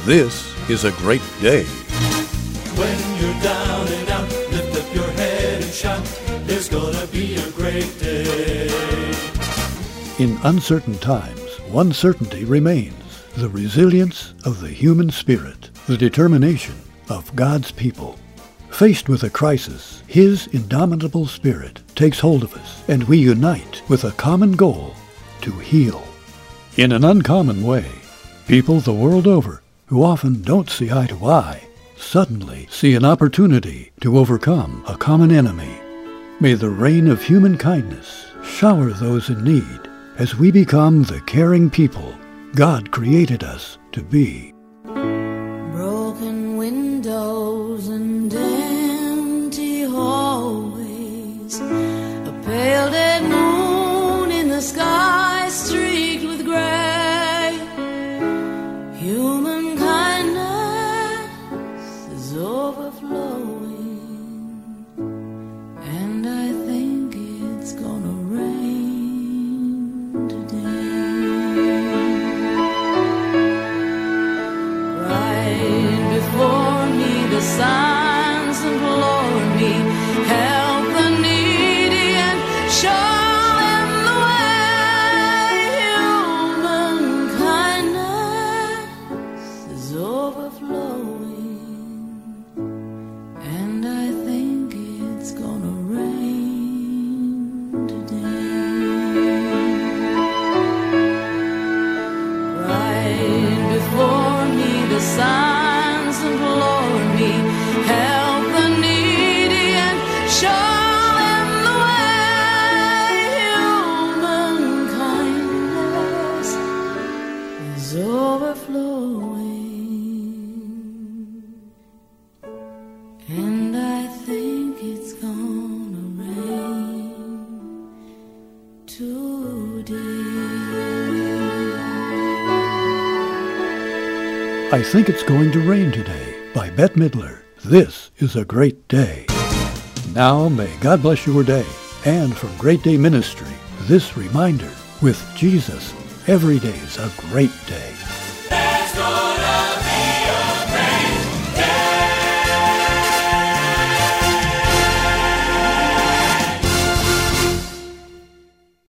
this is a great day. When you're down and out, lift up your head and shout, there's gonna be a great day. In uncertain times, one certainty remains: the resilience of the human spirit, the determination of God's people. Faced with a crisis, His indomitable spirit takes hold of us, and we unite with a common goal: to heal. In an uncommon way, people the world over who often don't see eye to eye suddenly see an opportunity to overcome a common enemy. May the rain of human kindness shower those in need as we become the caring people God created us to be. Broken windows and empty hallways, a pale dead moon in the sky streaked with gray. Human kindness is overflowing, and I think it's gonna rain today. Right before me, the signs implore me, help the needy and show them the way. Human kindness is overflowing, and I think it's gonna rain today. Right before me, the signs implore me, help the needy and show them the way. Human kindness is overflowing, and I think it's gonna rain today. I Think It's Going to Rain Today by Bette Midler. This is a great day. Now may God bless your day. And from Great Day Ministry, this reminder: with Jesus, every day's a great day. There's gonna